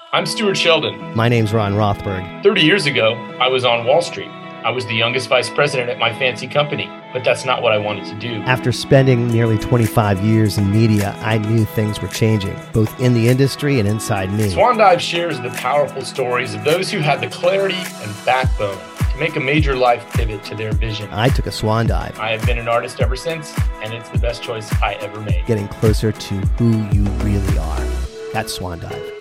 I'm Stuart Sheldon. My name's Ron Rothberg. 30 years ago, I was on Wall Street. I was the youngest vice president at my fancy company, but that's not what I wanted to do. After spending nearly 25 years in media, I knew things were changing, both in the industry and inside me. Swan Dive shares the powerful stories of those who had the clarity and backbone to make a major life pivot to their vision. I took a swan dive. I have been an artist ever since, and it's the best choice I ever made. Getting closer to who you really are. That's Swan Dive.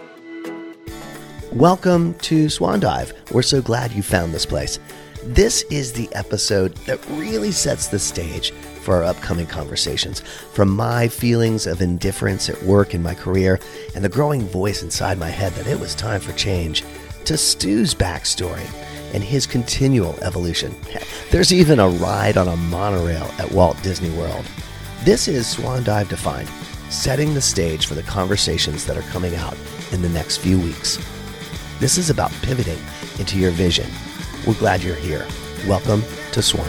Welcome to Swan Dive. We're so glad you found this place. This is the episode that really sets the stage for our upcoming conversations. From my feelings of indifference at work in my career and the growing voice inside my head that it was time for change, to Stu's backstory and his continual evolution. There's even a ride on a monorail at Walt Disney World. This is Swan Dive Defined, setting the stage for the conversations that are coming out in the next few weeks. This is about pivoting into your vision. We're glad you're here. Welcome to Swan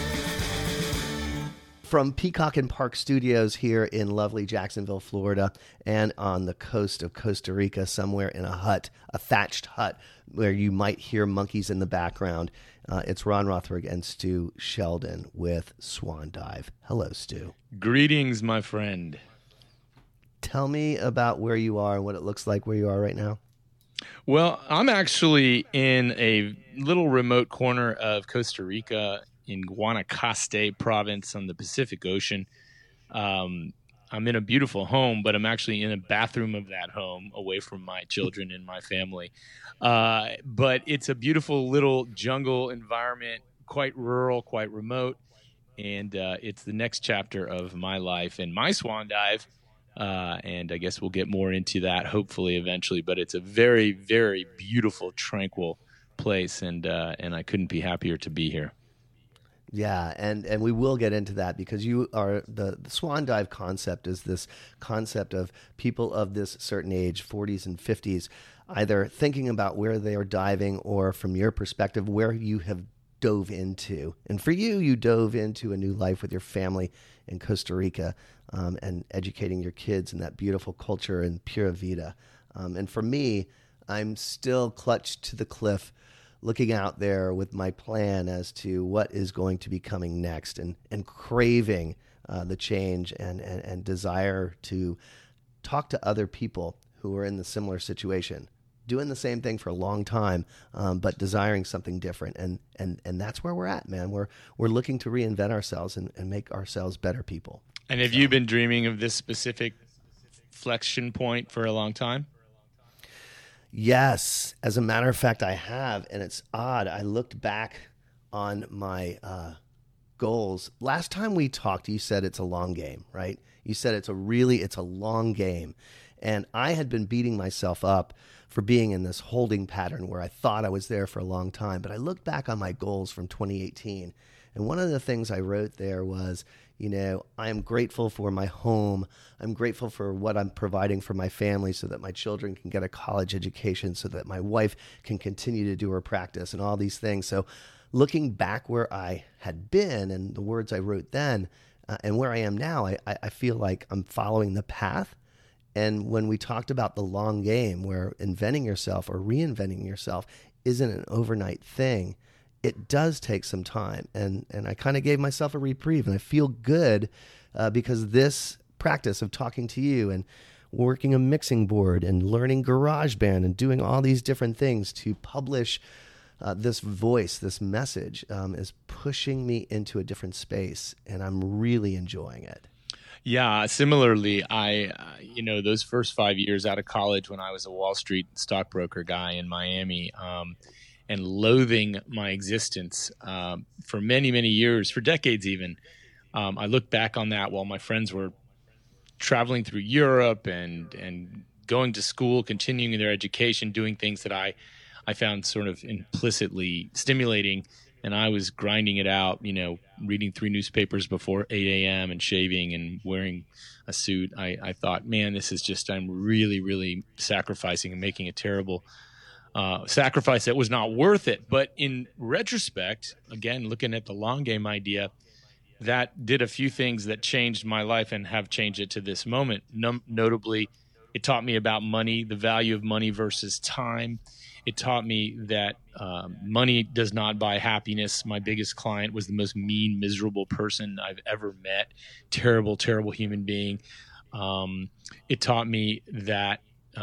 Dive. From Peacock and Park Studios here in lovely Jacksonville, Florida, and on the coast of Costa Rica, somewhere in a hut, a thatched hut, where you might hear monkeys in the background, it's Ron Rothberg and Stu Sheldon with Swan Dive. Hello, Stu. Greetings, my friend. Tell me about where you are and what it looks like where you are right now. Well, I'm actually in a little remote corner of Costa Rica in Guanacaste province on the Pacific Ocean. I'm in a beautiful home, but I'm actually in a bathroom of that home away from my children and my family. But it's a beautiful little jungle environment, quite rural, quite remote. And it's the next chapter of my life and my swan dive. And I guess we'll get more into that hopefully eventually, but it's a very, very beautiful, tranquil place. And I couldn't be happier to be here. Yeah, and we will get into that because you are the swan dive concept is this concept of people of this certain age, 40s and 50s, either thinking about where they are diving or from your perspective, where you have dove into. And for you, you dove into a new life with your family in Costa Rica and educating your kids in that beautiful culture and pura vida. And for me, I'm still clutched to the cliff looking out there with my plan as to what is going to be coming next and craving the change and desire to talk to other people who are in the similar situation, doing the same thing for a long time, but desiring something different. And that's where we're at, man. We're looking to reinvent ourselves and make ourselves better people. And have you been dreaming of this specific flexion point for a long time? Yes. As a matter of fact, I have. And it's odd. I looked back on my goals. Last time we talked, you said it's a long game, right? You said it's a long game. And I had been beating myself up for being in this holding pattern where I thought I was there for a long time. But I looked back on my goals from 2018. And one of the things I wrote there was, I am grateful for my home. I'm grateful for what I'm providing for my family so that my children can get a college education, so that my wife can continue to do her practice and all these things. So looking back where I had been and the words I wrote then and where I am now, I feel like I'm following the path. And when we talked about the long game where inventing yourself or reinventing yourself isn't an overnight thing, it does take some time. And I kind of gave myself a reprieve, and I feel good because this practice of talking to you and working a mixing board and learning GarageBand and doing all these different things to publish this voice, this message is pushing me into a different space, and I'm really enjoying it. Yeah, similarly, those first 5 years out of college when I was a Wall Street stockbroker guy in Miami, and loathing my existence for many, many years, for decades even. I look back on that while my friends were traveling through Europe and going to school, continuing their education, doing things that I found sort of implicitly stimulating. And I was grinding it out, reading 3 newspapers before 8 a.m. and shaving and wearing a suit. I thought, man, I'm really, really sacrificing and making a terrible sacrifice that was not worth it. But in retrospect, again, looking at the long game idea, that did a few things that changed my life and have changed it to this moment. Notably, It taught me about money, the value of money versus time. It taught me that money does not buy happiness. My biggest client was the most mean, miserable person I've ever met. Terrible, terrible human being. It taught me that,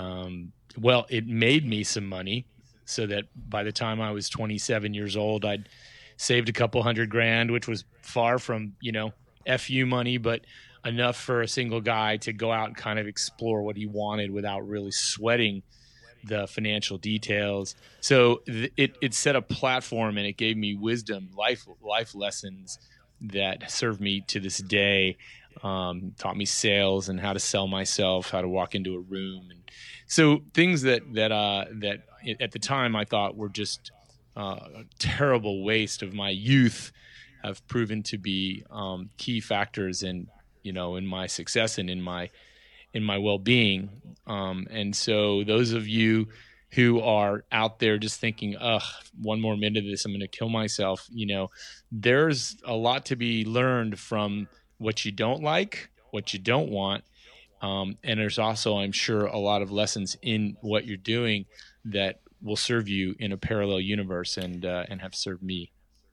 it made me some money so that by the time I was 27 years old, I'd saved a couple $100,000, which was far from, FU money, but enough for a single guy to go out and kind of explore what he wanted without really sweating the financial details. So it set a platform, and it gave me wisdom, life lessons that serve me to this day. Taught me sales and how to sell myself, how to walk into a room, and so things that at the time I thought were just a terrible waste of my youth have proven to be key factors in my success and in my well-being. And so those of you who are out there just thinking, one more minute of this, I'm going to kill myself. There's a lot to be learned from what you don't like, what you don't want. And there's also, I'm sure, a lot of lessons in what you're doing that will serve you in a parallel universe and have served me.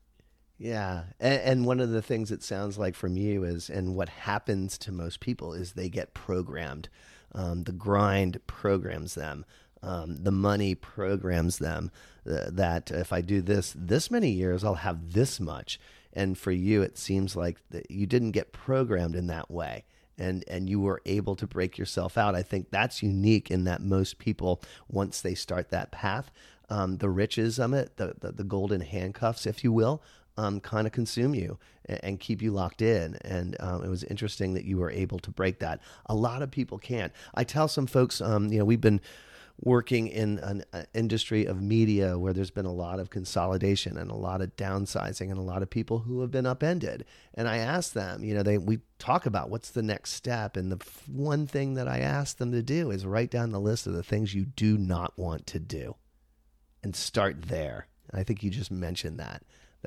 Yeah. And one of the things it sounds like from you is, and what happens to most people is they get programmed. The grind programs them. The money programs them that if I do this many years, I'll have this much. And for you, it seems like that you didn't get programmed in that way. And you were able to break yourself out. I think that's unique in that most people, once they start that path, the riches of it, the golden handcuffs, if you will, kind of consume you and keep you locked in. And it was interesting that you were able to break that. A lot of people can't. I tell some folks, we've been working in an industry of media where there's been a lot of consolidation and a lot of downsizing and a lot of people who have been upended. And I ask them, we talk about what's the next step. And the one thing that I ask them to do is write down the list of the things you do not want to do and start there. And I think you just mentioned that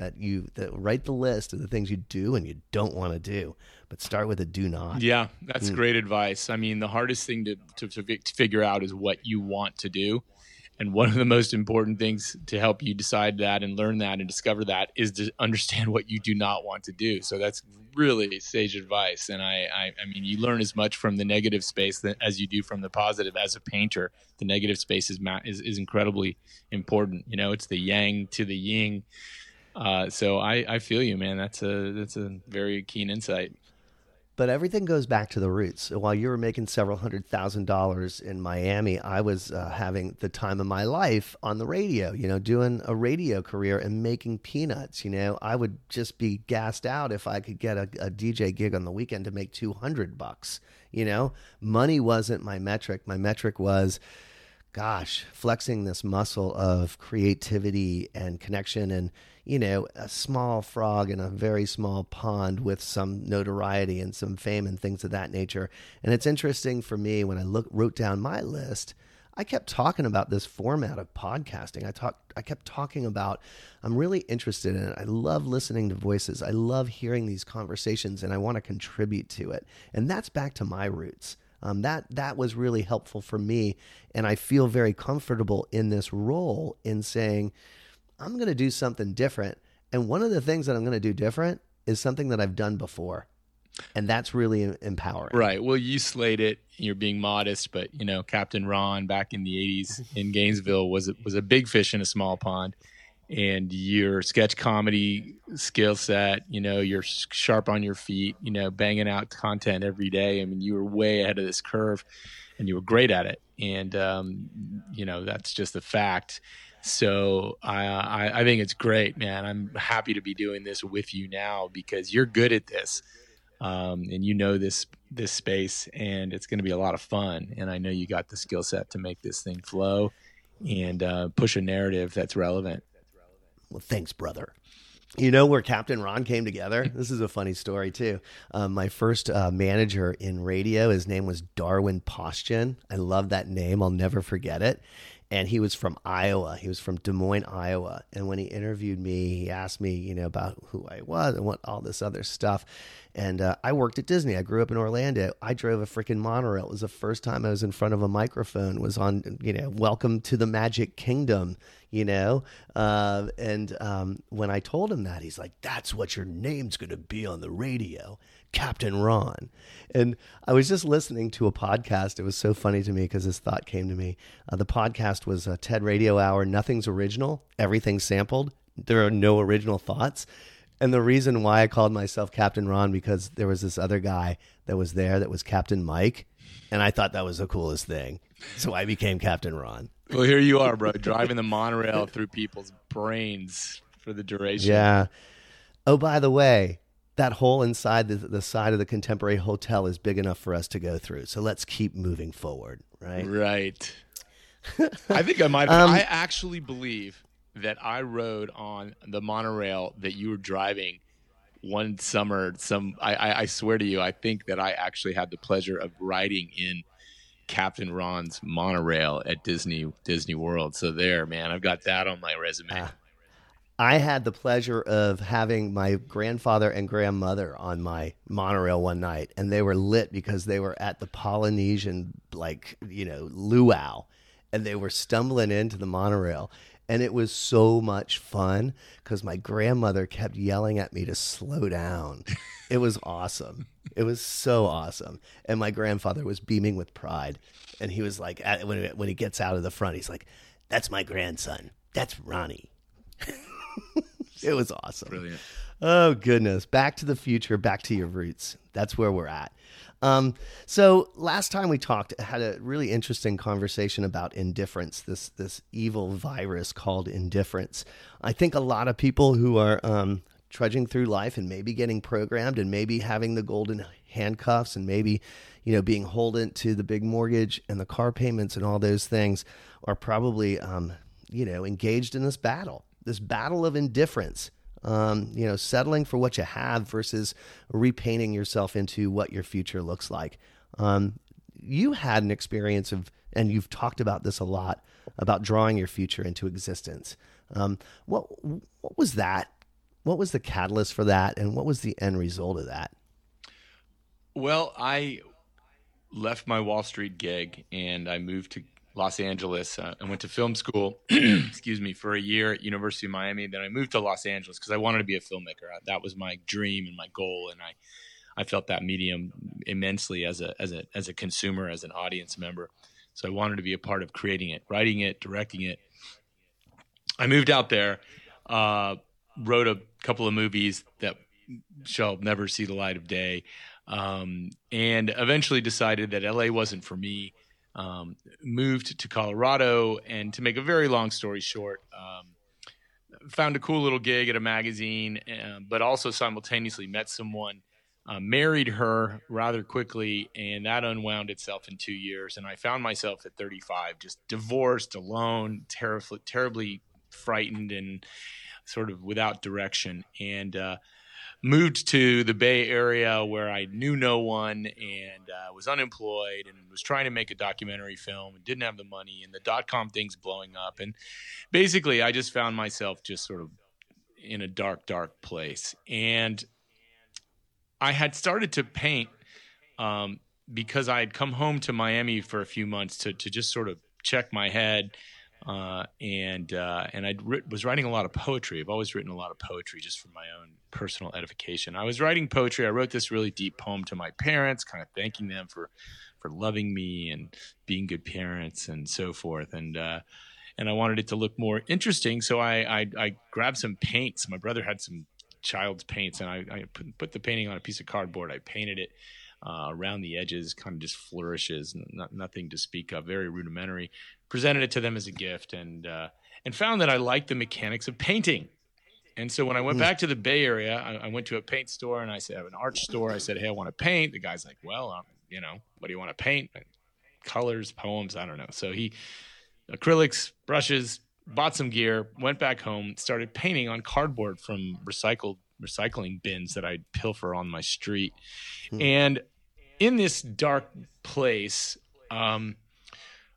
write the list of the things you do and you don't want to do, but start with a do not. Yeah, that's great advice. I mean, the hardest thing to figure out is what you want to do. And one of the most important things to help you decide that and learn that and discover that is to understand what you do not want to do. So that's really sage advice. And I mean, you learn as much from the negative space as you do from the positive. As a painter, the negative space is incredibly important. It's the yang to the yin. So I feel you, man. That's a very keen insight. But everything goes back to the roots. While you were making several $100,000 in Miami, I was having the time of my life on the radio, doing a radio career and making peanuts. I would just be gassed out if I could get a DJ gig on the weekend to make $200. Money wasn't my metric. My metric was, flexing this muscle of creativity and connection and, a small frog in a very small pond with some notoriety and some fame and things of that nature. And it's interesting for me when I wrote down my list, I kept talking about this format of podcasting. I kept talking about, I'm really interested in it. I love listening to voices. I love hearing these conversations and I want to contribute to it. And that's back to my roots. That was really helpful for me. And I feel very comfortable in this role in saying, I'm going to do something different. And one of the things that I'm going to do different is something that I've done before. And that's really empowering. Right. Well, you slayed it. You're being modest, but Captain Ron back in the 80s in Gainesville was a big fish in a small pond. And your sketch comedy skill set, you're sharp on your feet, banging out content every day. I mean, you were way ahead of this curve and you were great at it. And, that's just a fact. So I think it's great, man. I'm happy to be doing this with you now because you're good at this. And this space and it's going to be a lot of fun. And I know you got the skill set to make this thing flow and push a narrative that's relevant. Well, thanks, brother. Where Captain Ron came together? This is a funny story, too. My first manager in radio, his name was Darwin Postjan. I love that name. I'll never forget it. and he was from Iowa. He was from Des Moines, Iowa. And when he interviewed me, he asked me, about who I was and what all this other stuff. And I worked at Disney. I grew up in Orlando. I drove a freaking monorail. It was the first time I was in front of a microphone. It was on, Welcome to the Magic Kingdom, And when I told him that, he's like, that's what your name's going to be on the radio, Captain Ron. And I was just listening to a podcast. It was so funny to me because this thought came to me. The podcast was TED Radio Hour. Nothing's original. Everything's sampled. There are no original thoughts. And the reason why I called myself Captain Ron, because there was this other guy that was there that was Captain Mike. And I thought that was the coolest thing. So I became Captain Ron. Well, here you are, bro, driving the monorail through people's brains for the duration. Yeah. Oh, by the way, that hole inside the side of the Contemporary Hotel is big enough for us to go through. So let's keep moving forward, right? Right. I think I might have. I actually believe that I rode on the monorail that you were driving one summer. I swear to you, I think that I actually had the pleasure of riding in Captain Ron's monorail at Disney World. So there, man, I've got that on my resume. I had the pleasure of having my grandfather and grandmother on my monorail one night, and they were lit because they were at the Polynesian, luau, and they were stumbling into the monorail. And it was so much fun because my grandmother kept yelling at me to slow down. It was awesome. It was so awesome. And my grandfather was beaming with pride. And he was like, when he gets out of the front, he's like, that's my grandson. That's Ronnie. It was awesome. Brilliant. Oh, goodness. Back to the future, back to your roots. That's where we're at. So last time we talked, I had a really interesting conversation about indifference, this evil virus called indifference. I think a lot of people who are trudging through life and maybe getting programmed and maybe having the golden handcuffs and maybe, being holden to the big mortgage and the car payments and all those things are probably, engaged in this battle of indifference. Settling for what you have versus repainting yourself into what your future looks like. You had an experience and you've talked about this a lot, about drawing your future into existence. What was that? What was the catalyst for that? And what was the end result of that? Well, I left my Wall Street gig and I moved to Los Angeles. I went to film school, for a year at University of Miami. Then I moved to Los Angeles because I wanted to be a filmmaker. That was my dream and my goal, and I felt that medium immensely as a consumer, as an audience member. So I wanted to be a part of creating it, writing it, directing it. I moved out there, wrote a couple of movies that shall never see the light of day, and eventually decided that LA wasn't for me. Moved to Colorado, and to make a very long story short, found a cool little gig at a magazine, but also simultaneously met someone, married her rather quickly, and that unwound itself in 2 years. And I found myself at 35, just divorced, alone, terribly frightened, and sort of without direction. And moved to the Bay Area where I knew no one and was unemployed and was trying to make a documentary film and didn't have the money, and the .com thing's blowing up. And basically I just found myself just sort of in a dark, dark place. And I had started to paint because I had come home to Miami for a few months to just sort of check my head. And I was writing a lot of poetry. I've always written a lot of poetry just for my own personal edification. I was writing poetry. I wrote this really deep poem to my parents, kind of thanking them for loving me and being good parents and so forth. And I wanted it to look more interesting. So I grabbed some paints. My brother had some child's paints, and I put the painting on a piece of cardboard. I painted it around the edges, kind of just flourishes, nothing to speak of, very rudimentary. Presented it to them as a gift, and found that I liked the mechanics of painting. And so when I went back to the Bay Area, I went to a paint store, and I said, I have an art store. I said, hey, I want to paint. The guy's like, well, what do you want to paint? Colors, poems, I don't know. So he, acrylics, brushes, bought some gear, went back home, started painting on cardboard from recycling bins that I'd pilfer on my street. And in this dark place,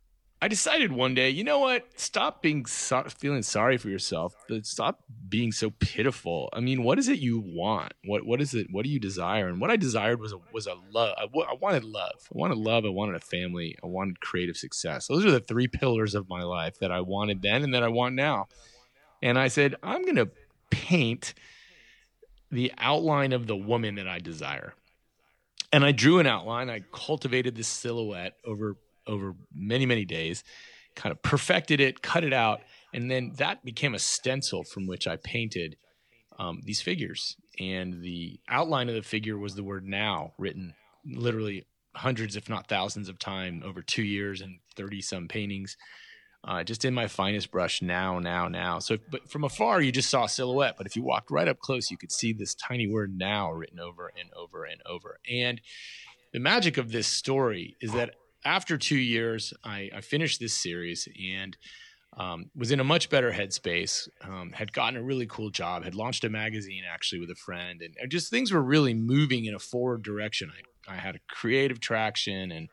I decided one day, you know what? Stop feeling sorry for yourself. But stop being so pitiful. I mean, what is it you want? What is it? What do you desire? And what I desired was a love. I wanted love. I wanted love. I wanted a family. I wanted creative success. Those are the three pillars of my life that I wanted then and that I want now. And I said, I'm going to paint the outline of the woman that I desire. And I drew an outline. I cultivated this silhouette over many, many days, kind of perfected it, cut it out, and then that became a stencil from which I painted these figures. And the outline of the figure was the word now, written literally hundreds, if not thousands of times over 2 years and 30-some paintings, just in my finest brush, now. So, but from afar, you just saw a silhouette. But if you walked right up close, you could see this tiny word now written over and over and over. And the magic of this story is that after 2 years, I finished this series and was in a much better headspace, had gotten a really cool job, had launched a magazine actually with a friend, and just things were really moving in a forward direction. I had a creative traction,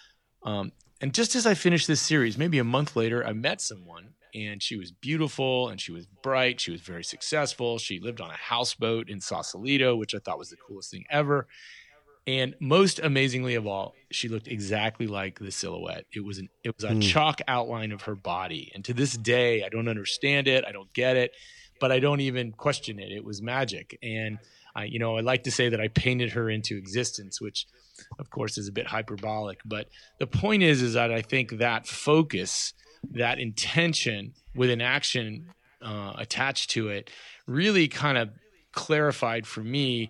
and just as I finished this series, maybe a month later, I met someone, and she was beautiful, and she was bright, she was very successful. She lived on a houseboat in Sausalito, which I thought was the coolest thing ever. And most amazingly of all, she looked exactly like the silhouette. It was a chalk outline of her body. And to this day, I don't understand it. I don't get it, but I don't even question it. It was magic. And I like to say that I painted her into existence, which of course is a bit hyperbolic. But the point is that I think that focus, that intention with an action attached to it really kind of clarified for me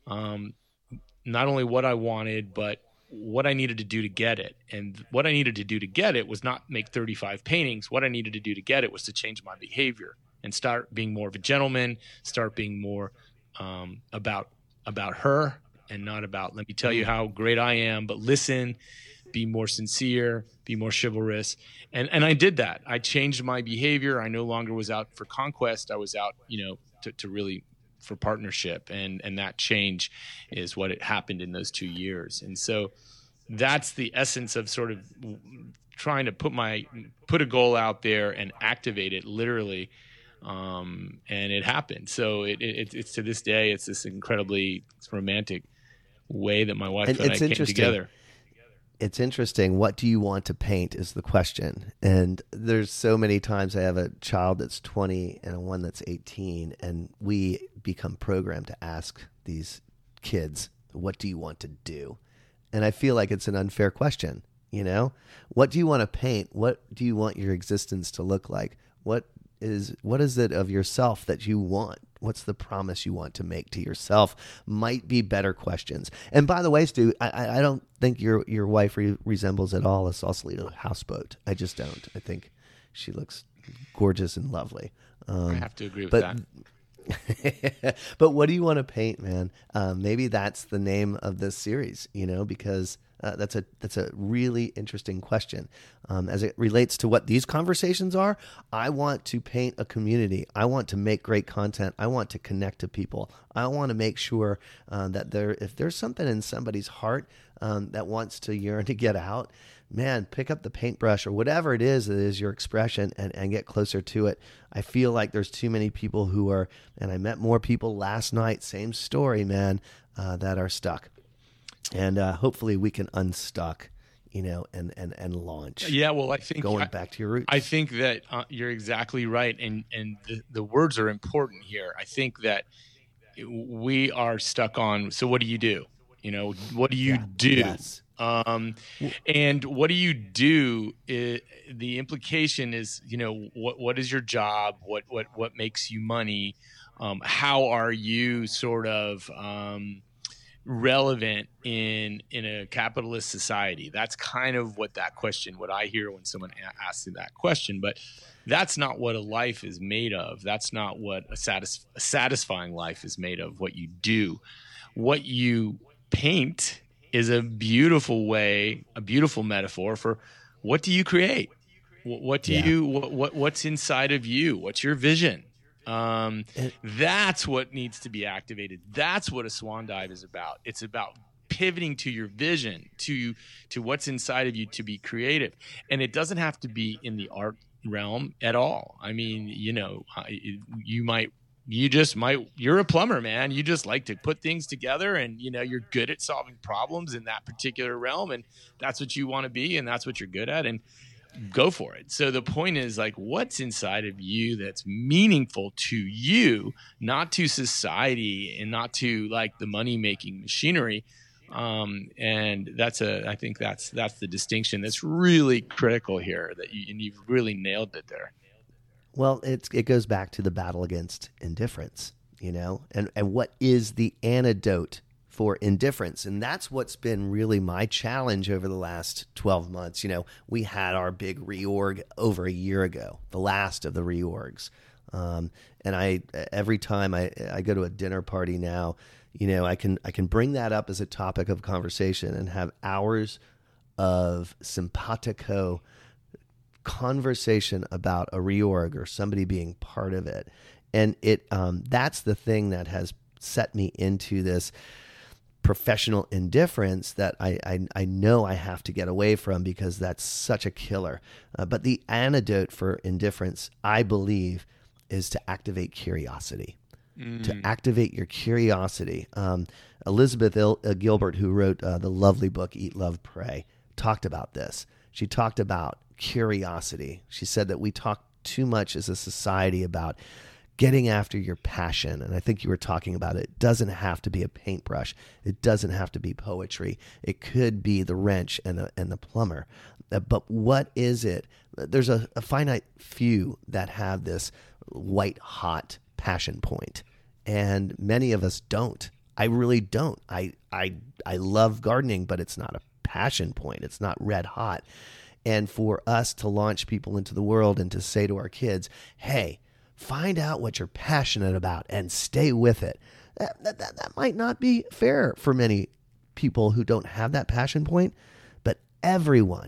not only what I wanted, but what I needed to do to get it. And what I needed to do to get it was not make 35 paintings. What I needed to do to get it was to change my behavior and start being more of a gentleman, start being more about her and not about, let me tell you how great I am, but listen, be more sincere, be more chivalrous. And I did that. I changed my behavior. I no longer was out for conquest. I was out, to really for partnership, and that change is what it happened in those 2 years. And so that's the essence of sort of trying to put a goal out there and activate it literally, and it happened. So it's to this day, it's this incredibly romantic way that my wife and I came together. It's interesting. What do you want to paint is the question. And there's so many times I have a child that's 20 and one that's 18, and we become programmed to ask these kids, what do you want to do? And I feel like it's an unfair question. What do you want to paint? What do you want your existence to look like? What is it of yourself that you want? What's the promise you want to make to yourself? Might be better questions. And by the way, Stu, I don't think your wife resembles at all a Sausalito houseboat. I just don't. I think she looks gorgeous and lovely. I have to agree with that. But what do you want to paint, man? Maybe that's the name of this series, because that's a really interesting question. As it relates to what these conversations are, I want to paint a community. I want to make great content. I want to connect to people. I want to make sure that if there's something in somebody's heart that wants to yearn to get out, man, pick up the paintbrush or whatever it is that is your expression and get closer to it. I feel like there's too many people who are, and I met more people last night, same story, man, that are stuck. And hopefully we can unstuck, and launch. Yeah, well, I think going back to your roots. I think that you're exactly right, and the words are important here. I think that we are stuck on. So what do you do? What do you do? Yes. And what do you do? The implication is, what is your job? What makes you money? How are you sort of relevant in a capitalist society? That's kind of what I hear when someone asks me that question. But that's not what a life is made of. That's not what a satisfying life is made of. What you do, what you paint is a beautiful metaphor for what do you create? What's inside of you? What's your vision? That's what needs to be activated. That's what a swan dive is about. It's about pivoting to your vision, to what's inside of you, to be creative. And it doesn't have to be in the art realm at all. I mean, you're a plumber, man. You just like to put things together, and you're good at solving problems in that particular realm, and that's what you want to be, and that's what you're good at, and go for it. So the point is, like, what's inside of you that's meaningful to you, not to society and not to like the money making machinery. And I think that's the distinction that's really critical here, and you've really nailed it there. Well, it goes back to the battle against indifference, and what is the antidote for indifference? And that's what's been really my challenge over the last 12 months. We had our big reorg over a year ago, the last of the reorgs. And every time I go to a dinner party now, I can bring that up as a topic of conversation and have hours of simpatico conversation about a reorg or somebody being part of it. And that's the thing that has set me into this professional indifference that I know I have to get away from, because that's such a killer. But the antidote for indifference, I believe, is to activate curiosity. To activate your curiosity. Elizabeth Gilbert, who wrote the lovely book Eat, Love, Pray, talked about this. She talked about curiosity. She said that we talk too much as a society about getting after your passion. And I think you were talking about it. It doesn't have to be a paintbrush. It doesn't have to be poetry. It could be the wrench and the plumber. But what is it? There's a finite few that have this white hot passion point, and many of us don't. I really don't. I love gardening, but it's not a passion point. It's not red hot. And for us to launch people into the world and to say to our kids, hey, find out what you're passionate about and stay with it. That might not be fair for many people who don't have that passion point, but everyone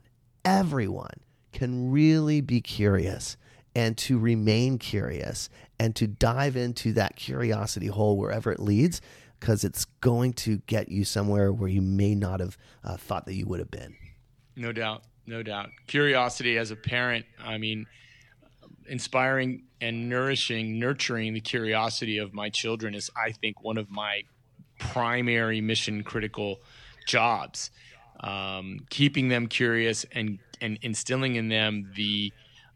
can really be curious, and to remain curious and to dive into that curiosity hole wherever it leads, because it's going to get you somewhere where you may not have thought that you would have been. No doubt. Curiosity as a parent, I mean, inspiring and nurturing the curiosity of my children is, I think, one of my primary mission critical jobs. Keeping them curious and instilling in them the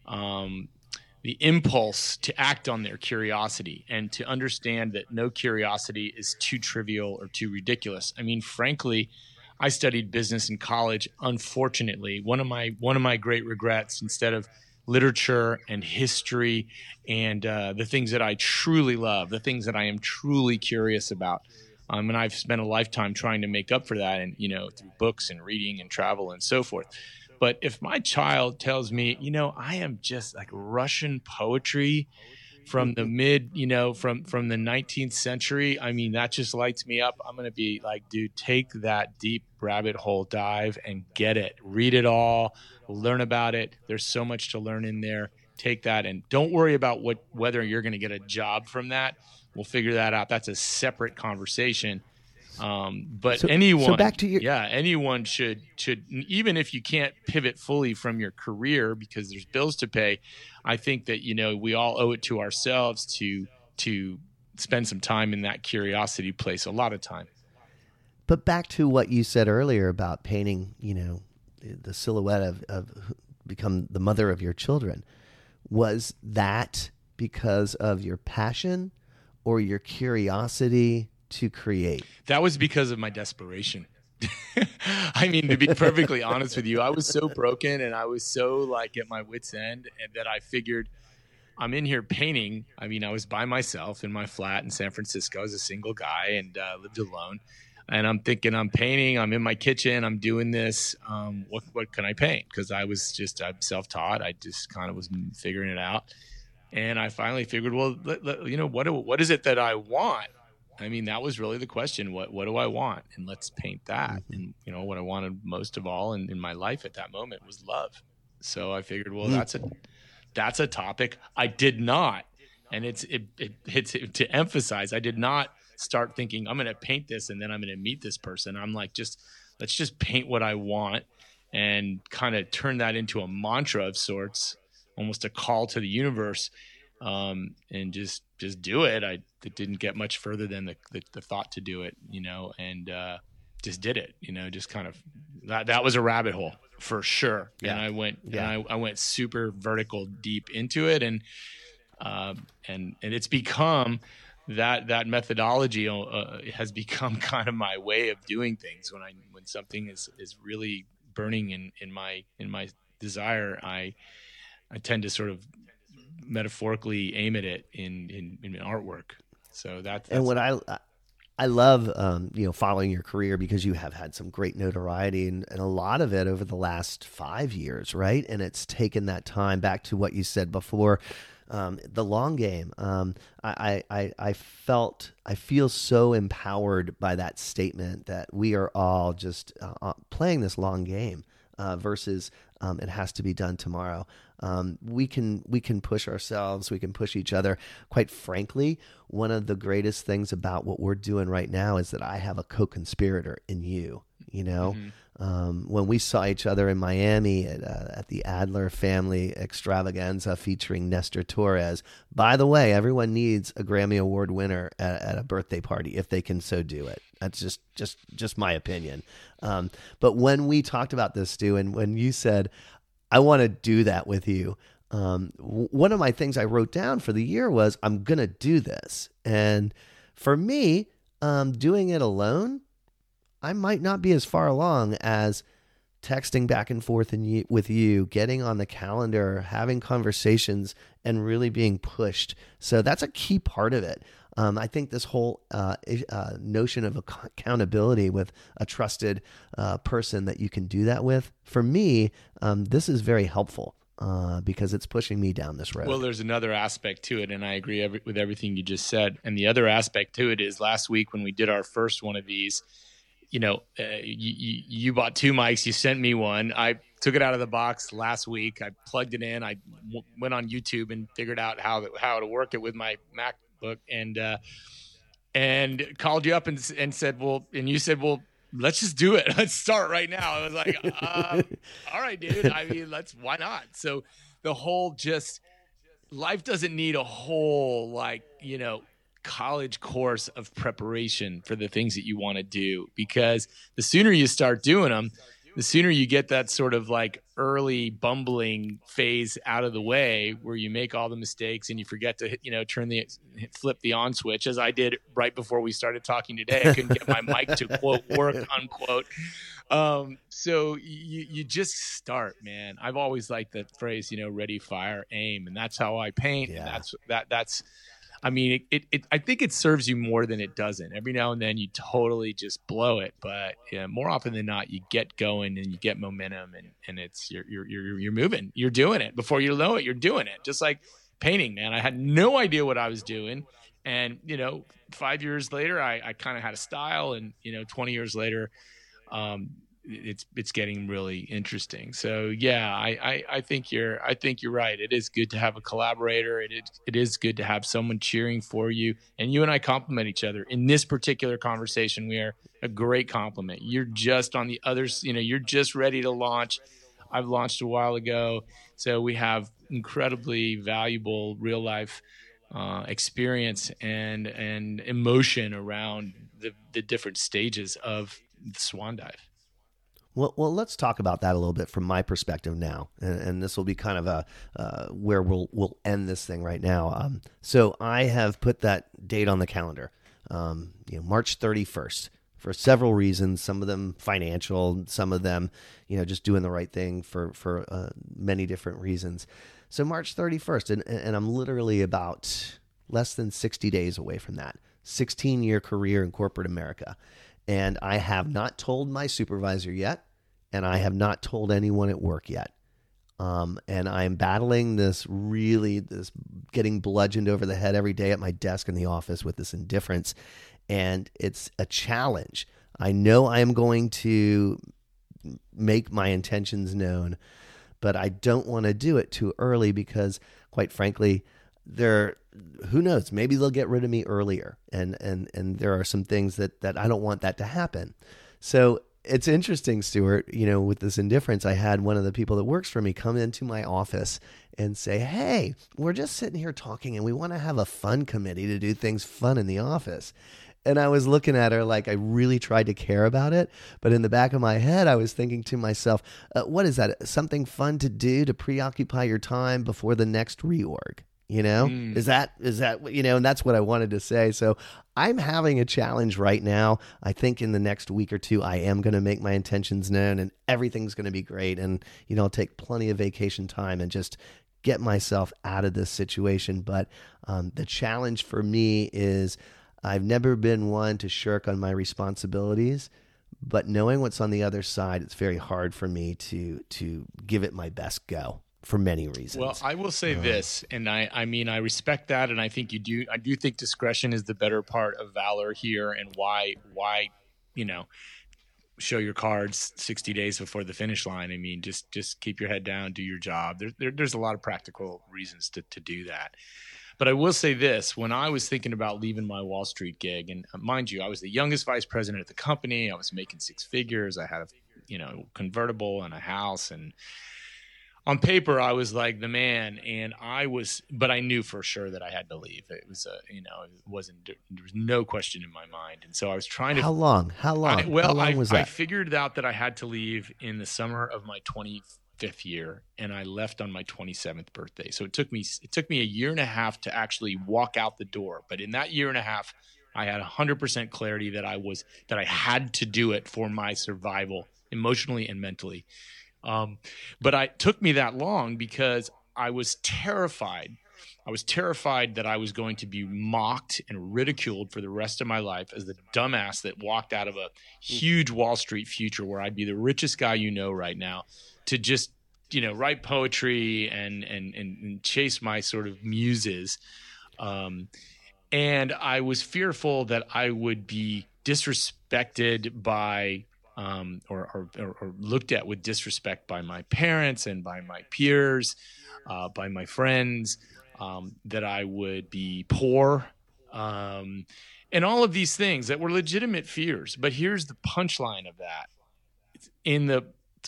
impulse to act on their curiosity, and to understand that no curiosity is too trivial or too ridiculous. I mean, frankly, I studied business in college. Unfortunately, one of my great regrets, instead of literature and history and the things that I truly love, the things that I am truly curious about, and I've spent a lifetime trying to make up for that, and through books and reading and travel and so forth. But if my child tells me, I am just like Russian poetry from the from the 19th century, I mean, that just lights me up. I'm going to be like, dude, take that deep rabbit hole dive and get it. Read it all, learn about it. There's so much to learn in there. Take that, and don't worry about whether you're going to get a job from that. We'll figure that out. That's a separate conversation. But anyone, back to your... anyone should, even if you can't pivot fully from your career because there's bills to pay, I think that, we all owe it to ourselves to spend some time in that curiosity place, a lot of time. But back to what you said earlier about painting, the silhouette of become the mother of your children. Was that because of your passion or your curiosity to create? That was because of my desperation. I mean, to be perfectly honest with you, I was so broken and I was so like at my wit's end, and that I figured, I'm in here painting. I mean, I was by myself in my flat in San Francisco as a single guy, and lived alone. And I'm thinking, I'm painting, I'm in my kitchen, I'm doing this. What can I paint? Because I'm self-taught. I just kind of was figuring it out. And I finally figured, well, what is it that I want? I mean, that was really the question. What do I want? And let's paint that. And, what I wanted most of all in my life at that moment was love. So I figured, well, that's a topic I did not. And it's to emphasize, I did not start thinking I'm going to paint this and then I'm going to meet this person. I'm like, let's just paint what I want and kind of turn that into a mantra of sorts, almost a call to the universe, and just do it. It didn't get much further than the thought to do it, and just did it, just kind of that was a rabbit hole for sure. Yeah. And I went super vertical deep into it, and it's become that methodology has become kind of my way of doing things. When something is really burning in my desire, I tend to sort of metaphorically aim at it in artwork. So that's and what I love, following your career, because you have had some great notoriety and a lot of it over the last 5 years, right? And it's taken that time, back to what you said before, the long game. I feel so empowered by that statement that we are all just playing this long game versus it has to be done tomorrow. We can push ourselves. We can push each other. Quite frankly, one of the greatest things about what we're doing right now is that I have a co-conspirator in you. When we saw each other in Miami at the Adler Family Extravaganza featuring Nestor Torres. By the way, everyone needs a Grammy Award winner at a birthday party if they can so do it. That's just my opinion. But when we talked about this, Stu, and when you said, I want to do that with you, one of my things I wrote down for the year was, I'm going to do this. And for me, doing it alone, I might not be as far along as texting back and forth with you, getting on the calendar, having conversations, and really being pushed. So that's a key part of it. I think this whole notion of accountability with a trusted person that you can do that with, for me, this is very helpful because it's pushing me down this road. Well, there's another aspect to it, and I agree with everything you just said. And the other aspect to it is, last week when we did our first one of these, you bought 2 mics, you sent me one. I took it out of the box last week. I plugged it in. I went on YouTube and figured out how to work it with my MacBook, and called you up and said, and you said, well, let's just do it. Let's start right now. I was like, all right, dude. I mean, why not? So the whole life doesn't need a whole college course of preparation for the things that you want to do, because the sooner you start doing them, the sooner you get that sort of early bumbling phase out of the way, where you make all the mistakes and you forget to flip the on switch, as I did right before we started talking today. I couldn't get my mic to quote work unquote. So you just start, man. I've always liked the phrase, ready, fire, aim, and that's how I paint. Yeah. And that's I mean, I think it serves you more than it doesn't. Every now and then you totally just blow it, but more often than not, you get going and you get momentum, and it's you're moving, you're doing it. Before you know it, you're doing it. Just like painting, man. I had no idea what I was doing, and 5 years later, I kind of had a style, and 20 years later, it's getting really interesting. So yeah, I think you're right. It is good to have a collaborator. It is good to have someone cheering for you, and you and I complement each other. In this particular conversation, we are a great complement. You're just on the others, you're just ready to launch. I've launched a while ago, so we have incredibly valuable real life experience and emotion around the different stages of the swan dive. Well, let's talk about that a little bit from my perspective now, and this will be kind of where we'll end this thing right now. So I have put that date on the calendar, March 31st, for several reasons. Some of them financial, some of them, just doing the right thing for many different reasons. So March 31st, and I'm literally about less than 60 days away from that. 16-year career in corporate America. And I have not told my supervisor yet, and I have not told anyone at work yet. And I'm battling this getting bludgeoned over the head every day at my desk in the office with this indifference. And it's a challenge. I know I am going to make my intentions known, but I don't want to do it too early because, quite frankly, who knows, maybe they'll get rid of me earlier. And there are some things that I don't want that to happen. So it's interesting, Stuart, with this indifference, I had one of the people that works for me come into my office and say, hey, we're just sitting here talking and we want to have a fun committee to do things fun in the office. And I was looking at her like I really tried to care about it. But in the back of my head, I was thinking to myself, what is that? Something fun to do to preoccupy your time before the next reorg? Is that, and that's what I wanted to say. So I'm having a challenge right now. I think in the next week or two, I am going to make my intentions known and everything's going to be great. And, I'll take plenty of vacation time and just get myself out of this situation. But the challenge for me is I've never been one to shirk on my responsibilities, but knowing what's on the other side, it's very hard for me to give it my best go for many reasons. Well, I will say this, and I mean, I respect that, and I think I do think discretion is the better part of valor here, and why, show your cards 60 days before the finish line. I mean, just keep your head down, do your job. There's a lot of practical reasons to do that. But I will say this, when I was thinking about leaving my Wall Street gig, and mind you, I was the youngest vice president at the company. I was making six figures. I had a convertible and a house, and on paper, I was like the man, but I knew for sure that I had to leave. It was, there was no question in my mind. And so I was trying to. How long? How long was that? I figured out that I had to leave in the summer of my 25th year, and I left on my 27th birthday. So it took me a year and a half to actually walk out the door. But in that year and a half, I had 100% clarity that I had to do it for my survival, emotionally and mentally. But it took me that long because I was terrified. I was terrified that I was going to be mocked and ridiculed for the rest of my life as the dumbass that walked out of a huge Wall Street future where I'd be the richest guy right now to just, write poetry and chase my sort of muses. And I was fearful that I would be disrespected by or looked at with disrespect by my parents and by my peers, by my friends, that I would be poor, and all of these things that were legitimate fears. But here's the punchline of that. In the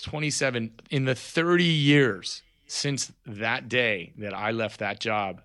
30 years since that day that I left that job,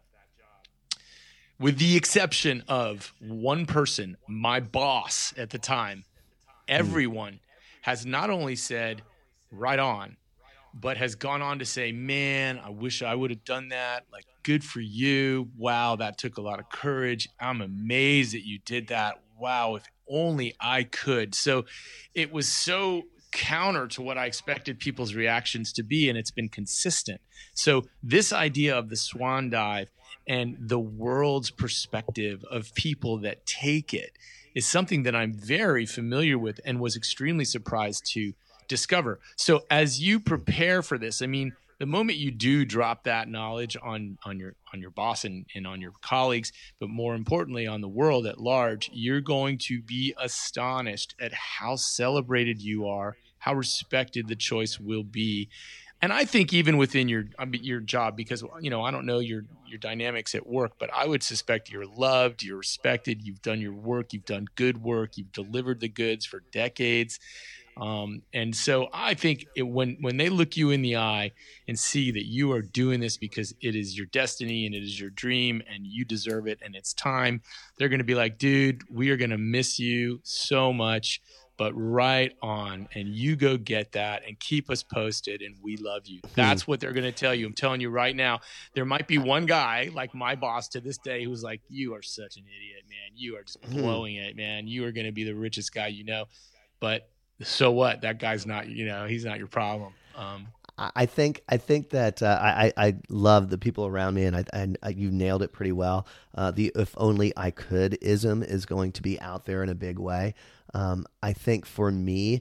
with the exception of one person, my boss at the time, everyone has not only said, right on, but has gone on to say, man, I wish I would have done that. Like, good for you. Wow, that took a lot of courage. I'm amazed that you did that. Wow, if only I could. So it was so counter to what I expected people's reactions to be, and it's been consistent. So this idea of the swan dive and the world's perspective of people that take it is something that I'm very familiar with and was extremely surprised to discover. So as you prepare for this, I mean, the moment you do drop that knowledge on your boss and on your colleagues, but more importantly on the world at large, you're going to be astonished at how celebrated you are, how respected the choice will be. And I think even within your job, because, I don't know your dynamics at work, but I would suspect you're loved, you're respected, you've done your work, you've done good work, you've delivered the goods for decades. And so I think when they look you in the eye and see that you are doing this because it is your destiny and it is your dream and you deserve it and it's time, they're going to be like, dude, we are going to miss you so much. But right on, and you go get that and keep us posted, and we love you. That's what they're going to tell you. I'm telling you right now, there might be one guy like my boss to this day who's like, you are such an idiot, man. You are just blowing it, man. You are going to be the richest guy you know. But so what? That guy's not, he's not your problem. I think that I love the people around me, and you nailed it pretty well. The "if only I could" ism is going to be out there in a big way. I think for me,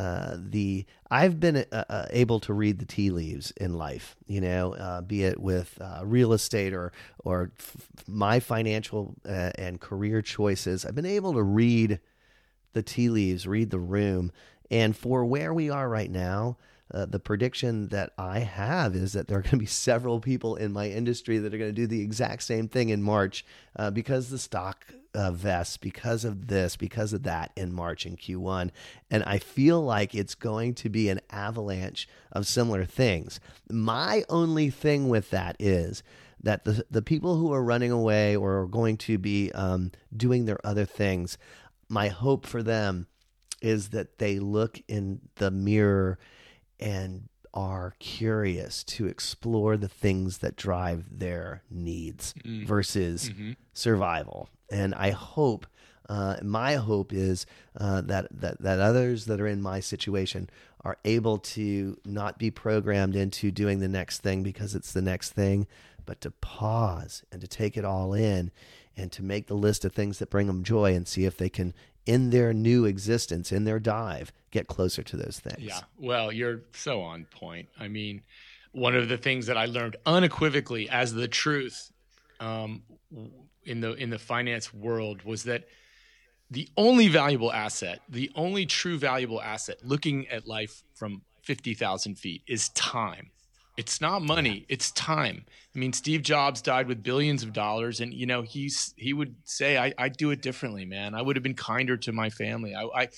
I've been able to read the tea leaves in life, be it with real estate or my financial and career choices. I've been able to read the tea leaves, read the room, and for where we are right now, the prediction that I have is that there are going to be several people in my industry that are going to do the exact same thing in March because the stock vests, because of this, because of that in March and Q1. And I feel like it's going to be an avalanche of similar things. My only thing with that is that the people who are running away or are going to be doing their other things, my hope for them is that they look in the mirror and are curious to explore the things that drive their needs versus survival. And I hope, my hope is that others that are in my situation are able to not be programmed into doing the next thing because it's the next thing, but to pause and to take it all in and to make the list of things that bring them joy and see if they can, in their new existence, in their dive, get closer to those things. Yeah. Well, you're so on point. I mean, one of the things that I learned unequivocally as the truth in the finance world was that the only valuable asset, the only true valuable asset looking at life from 50,000 feet is time. It's not money, it's time. I mean, Steve Jobs died with billions of dollars, and you know, he would say, I'd do it differently, man. I would have been kinder to my family.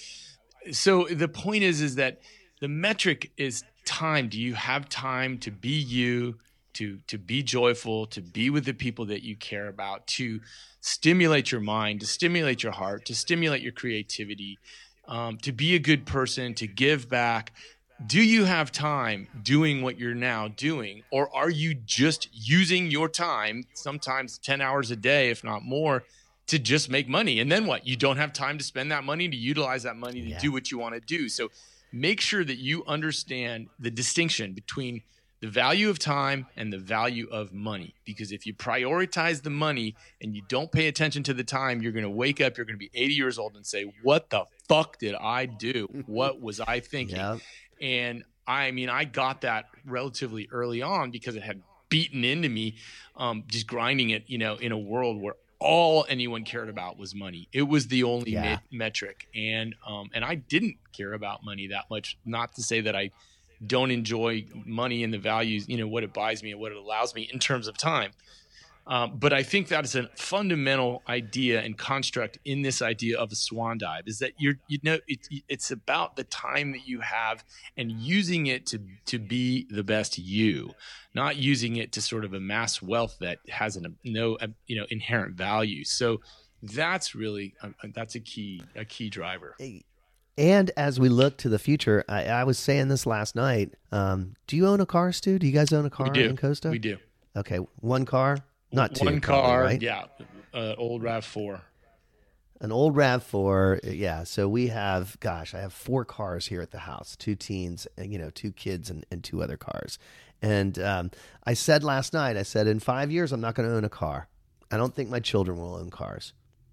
So the point is that the metric is time. Do you have time to be you, to be joyful, to be with the people that you care about, to stimulate your mind, to stimulate your heart, to stimulate your creativity, to be a good person, to give back? Do you have time doing what you're now doing, or are you just using your time, sometimes 10 hours a day, if not more, to just make money? And then what? You don't have time to spend that money, to utilize that money to do what you want to do. So make sure that you understand the distinction between the value of time and the value of money. Because if you prioritize the money and you don't pay attention to the time, you're going to wake up, you're going to be 80 years old and say, what the fuck did I do? What was I thinking? Yeah. And I mean, I got that relatively early on because it had beaten into me, just grinding it, you know, in a world where all anyone cared about was money. It was the only metric. And I didn't care about money that much. Not to say that I don't enjoy money and the values, you know, what it buys me and what it allows me in terms of time. But I think that is a fundamental idea and construct in this idea of a swan dive, is that it's about the time that you have and using it to be the best you, not using it to sort of amass wealth that has no inherent value. So that's really that's a key driver. And as we look to the future, I was saying this last night. Do you own a car, Stu? Do you guys own a car in Costa? We do. Okay, one car. Not two. One car, probably, right? Yeah. Old RAV4. An old RAV4, yeah. So we have, I have 4 cars here at the house, 2 teens, 2 kids and 2 other cars. And I said last night, in 5 years, I'm not going to own a car. I don't think my children will own cars.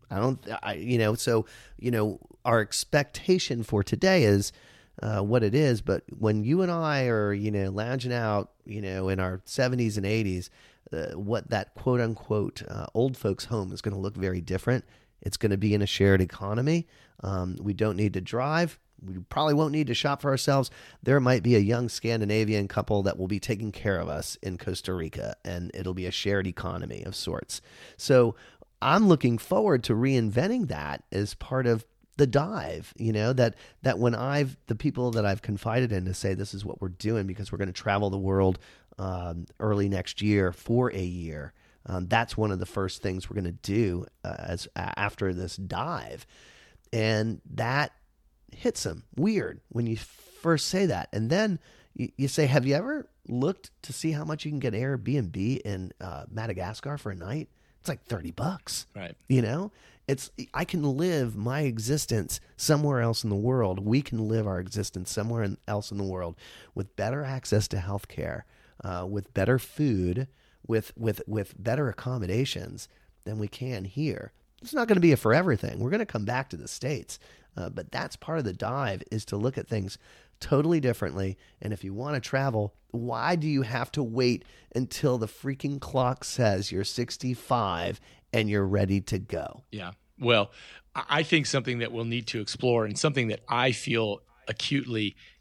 Our expectation for today is what it is. But when you and I are, lounging out, in our 70s and 80s, what that quote unquote old folks home is going to look very different. It's going to be in a shared economy. We don't need to drive. We probably won't need to shop for ourselves. There might be a young Scandinavian couple that will be taking care of us in Costa Rica, and it'll be a shared economy of sorts. So I'm looking forward to reinventing that as part of the dive, that when the people that I've confided in to say, this is what we're doing because we're going to travel the world early next year for a year. That's one of the first things we're going to do after this dive. And that hits them weird when you first say that. And then you say, have you ever looked to see how much you can get Airbnb in Madagascar for a night? It's like $30. Right. I can live my existence somewhere else in the world. We can live our existence somewhere else in the world with better access to healthcare, with better food, with better accommodations than we can here. It's not going to be a forever thing. We're going to come back to the States. But that's part of the dive, is to look at things totally differently. And if you want to travel, why do you have to wait until the freaking clock says you're 65 and you're ready to go? Yeah. Well, I think something that we'll need to explore, and something that I feel acutely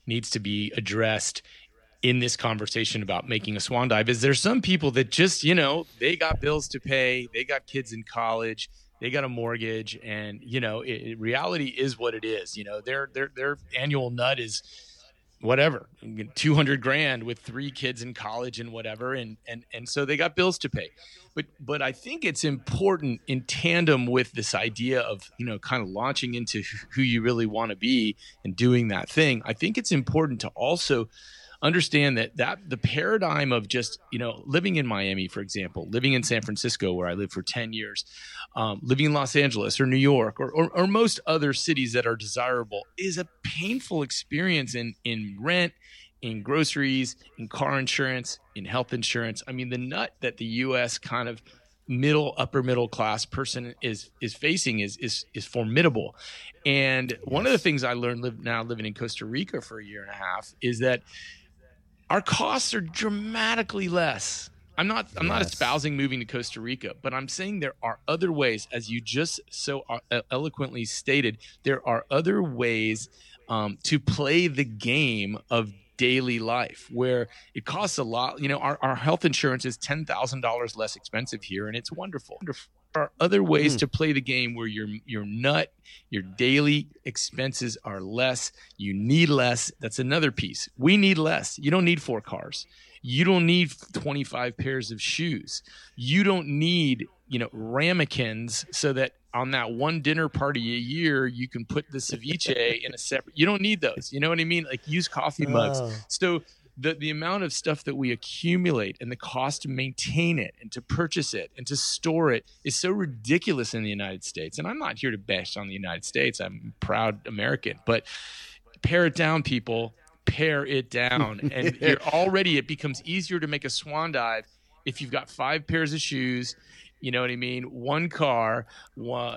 needs to be addressed in this conversation about making a swan dive is there's some people that just, they got bills to pay, they got kids in college, they got a mortgage, and reality is what it is. Their annual nut is whatever, $200,000 with 3 kids in college and whatever, and so they got bills to pay. But I think it's important in tandem with this idea of kind of launching into who you really want to be and doing that thing. I think it's important to also understand that the paradigm of just living in Miami, for example, living in San Francisco where I lived for 10 years, living in Los Angeles or New York or most other cities that are desirable is a painful experience in rent, in groceries, in car insurance, in health insurance. I mean, the nut that the U.S. kind of upper middle class person is facing is formidable. And one of the things I learned living in Costa Rica for a year and a half is that our costs are dramatically less. I'm not espousing moving to Costa Rica, but I'm saying there are other ways, as you just so eloquently stated, there are other ways to play the game of daily life where it costs a lot. Our health insurance is $10,000 less expensive here, and it's wonderful. There are other ways to play the game where your daily expenses are less. You need less. That's another piece. We need less. You don't need 4 cars. You don't need 25 pairs of shoes. You don't need, ramekins so that on that one dinner party a year, you can put the ceviche in a separate. You don't need those. You know what I mean? Like use coffee mugs. So the amount of stuff that we accumulate and the cost to maintain it and to purchase it and to store it is so ridiculous in the United States. And I'm not here to bash on the United States. I'm a proud American, but pare it down, people. Pare it down. And it becomes easier to make a swan dive if you've got 5 pairs of shoes. You know what I mean? 1 car, and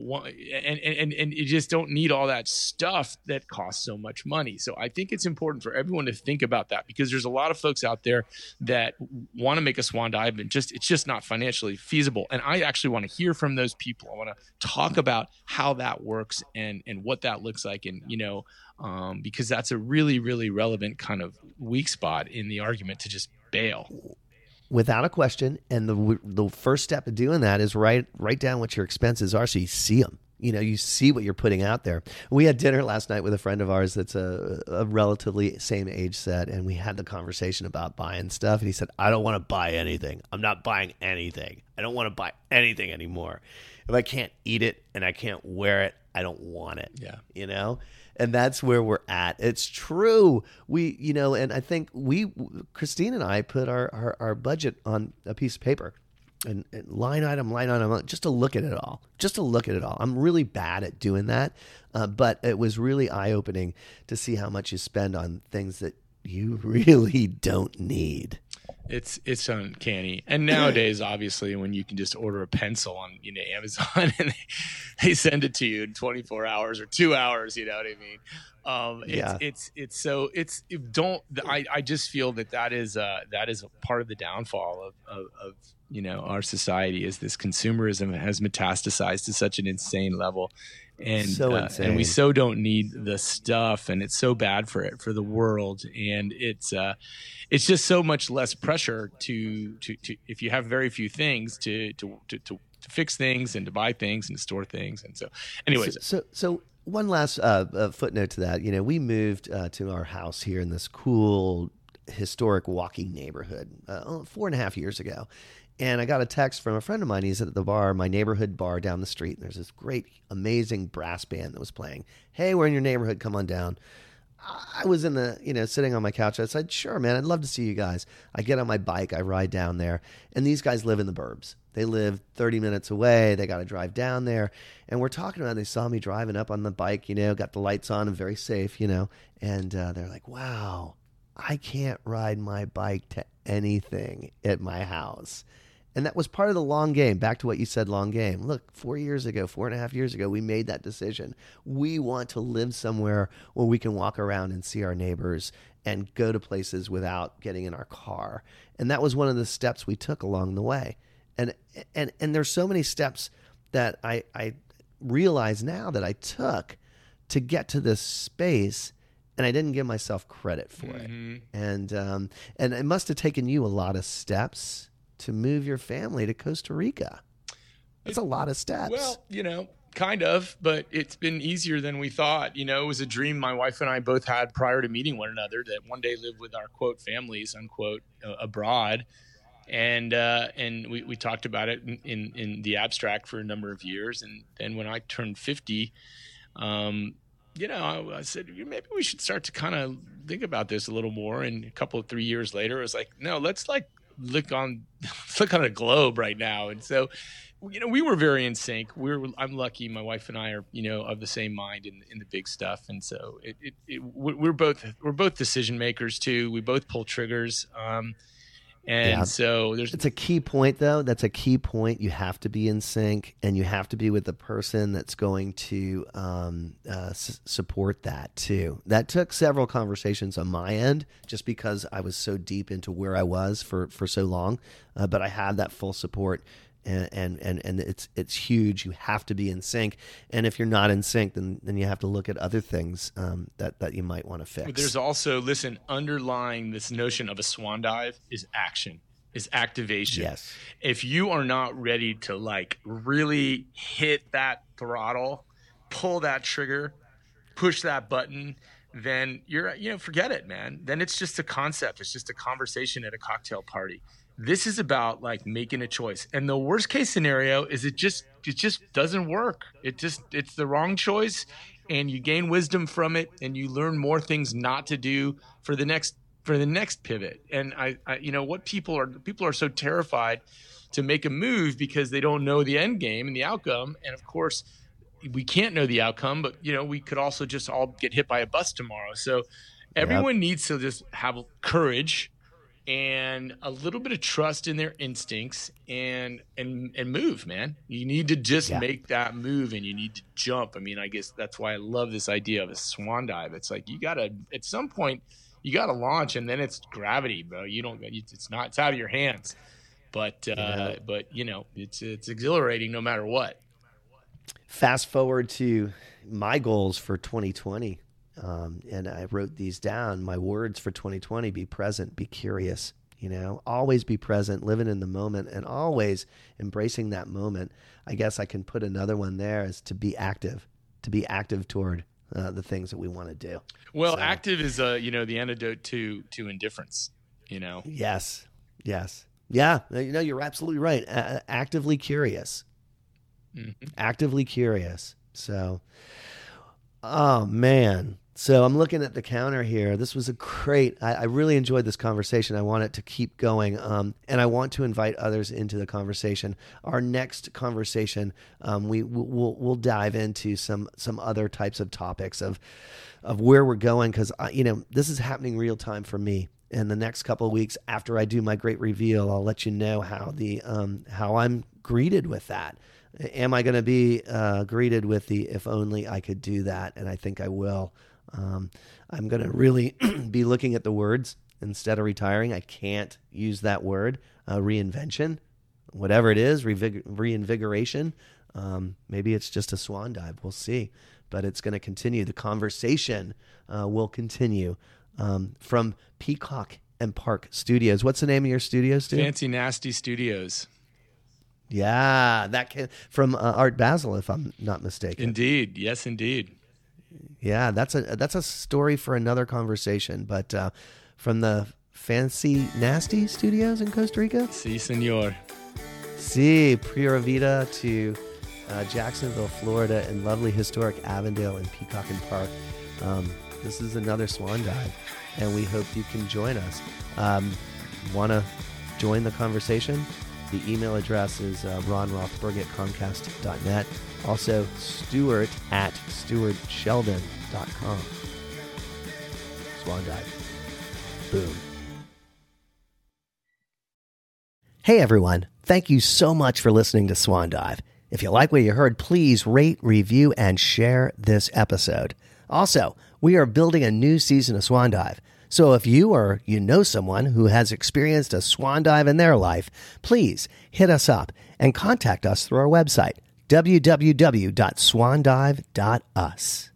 you just don't need all that stuff that costs so much money. So I think it's important for everyone to think about that because there's a lot of folks out there that want to make a swan dive and it's just not financially feasible. And I actually want to hear from those people. I want to talk about how that works and what that looks like. And, because that's a really, really relevant kind of weak spot in the argument to just bail. Without a question. And the first step of doing that is write down what your expenses are so you see them. You see what you're putting out there. We had dinner last night with a friend of ours that's a relatively same age set, and we had the conversation about buying stuff. And he said, I don't want to buy anything. I'm not buying anything. I don't want to buy anything anymore. If I can't eat it and I can't wear it, I don't want it. Yeah. And that's where we're at. It's true. We, and I think Christine and I put our budget on a piece of paper and line item, just to look at it all. I'm really bad at doing that. But it was really eye-opening to see how much you spend on things that you really don't need. It's uncanny. And nowadays, obviously, when you can just order a pencil on Amazon and they send it to you in 24 hours or 2 hours, you know what I mean? I just feel that is a part of the downfall of our society is this consumerism has metastasized to such an insane level. And and we so don't need the stuff, and it's so bad for the world, and it's just so much less pressure to if you have very few things to fix things and to buy things and to store things, and so anyways. So one last footnote to that, we moved to our house here in this cool historic walking neighborhood 4.5 years ago. And I got a text from a friend of mine. He's at the bar, my neighborhood bar down the street. And there's this great, amazing brass band that was playing. Hey, we're in your neighborhood. Come on down. I was in the, sitting on my couch. I said, sure, man, I'd love to see you guys. I get on my bike. I ride down there. And these guys live in the burbs. They live 30 minutes away. They got to drive down there. And we're talking about it. They saw me driving up on the bike, got the lights on and very safe, And they're like, wow, I can't ride my bike to anything at my house. And that was part of the long game. Back to what you said, long game. Look, 4.5 years ago, we made that decision. We want to live somewhere where we can walk around and see our neighbors and go to places without getting in our car. And that was one of the steps we took along the way. And there's so many steps that I realize now that I took to get to this space and I didn't give myself credit for it. And it must have taken you a lot of steps to move your family to Costa Rica. That's a lot of steps. Well, kind of, but it's been easier than we thought. It was a dream my wife and I both had prior to meeting one another, that one day live with our quote families unquote abroad. And we talked about it in the abstract for a number of years. And then when I turned 50, I said, maybe we should start to kind of think about this a little more. And a couple of 3 years later, it was like, no, let's look on a globe right now. And so, we were very in sync. I'm lucky. My wife and I are, of the same mind in the big stuff. And so we're both decision makers too. We both pull triggers. So it's a key point though. That's a key point. You have to be in sync, and you have to be with the person that's going to support that too. That took several conversations on my end, just because I was so deep into where I was for so long. But I had that full support. And it's huge. You have to be in sync, and if you're not in sync, then you have to look at other things that you might want to fix. But there's also, underlying this notion of a swan dive is action, is activation. Yes. If you are not ready to really hit that throttle, pull that trigger, push that button, then you're forget it, man. Then it's just a concept. It's just a conversation at a cocktail party. This is about making a choice. And the worst case scenario is it just doesn't work. It's the wrong choice, and you gain wisdom from it, and you learn more things not to do for the next pivot. And I what people are so terrified to make a move because they don't know the end game and the outcome. And of course, we can't know the outcome, but we could also just all get hit by a bus tomorrow. So everyone needs to just have courage and a little bit of trust in their instincts and move, man. You need to just make that move, and you need to jump. I mean, I guess that's why I love this idea of a swan dive. It's like, at some point you gotta launch, and then it's gravity, bro. It's out of your hands, but it's exhilarating no matter what. Fast forward to my goals for 2020. And I wrote these down. My words for 2020: be present, be curious, always be present, living in the moment, and always embracing that moment. I guess I can put another one there, is to be active toward the things that we want to do. Well, active is, the antidote to indifference, Yes. Yeah. You're absolutely right. Actively curious. Mm-hmm. Actively curious. So, oh man. So I'm looking at the counter here. This was I really enjoyed this conversation. I want it to keep going. And I want to invite others into the conversation. Our next conversation, we'll dive into some other types of topics of where we're going. Cause this is happening real time for me. In the next couple of weeks after I do my great reveal, I'll let you know how I'm greeted with that. Am I going to be greeted with the "if only I could do that"? And I think I will. I'm going to really be looking at the words instead of retiring. I can't use that word, reinvention, whatever it is, reinvigoration. Maybe it's just a swan dive. We'll see. But it's going to continue. The conversation will continue from Peacock and Park Studios. What's the name of your studio, Stu? Fancy Nasty Studios. Yeah, from Art Basel, if I'm not mistaken. Indeed, yes, indeed. Yeah, that's a story for another conversation. But from the Fancy Nasty Studios in Costa Rica, si, senor. Si, Pura Vida to Jacksonville, Florida, and lovely historic Avondale and Peacock and Park. This is another swan dive, and we hope you can join us. Want to join the conversation? The email address is ronrothberg@comcast.net. Also, Stuart@stuartsheldon.com. Swan dive. Boom. Hey, everyone. Thank you so much for listening to Swan Dive. If you like what you heard, please rate, review, and share this episode. Also, we are building a new season of Swan Dive. So if you or you know someone who has experienced a swan dive in their life, please hit us up and contact us through our website, www.swandive.us.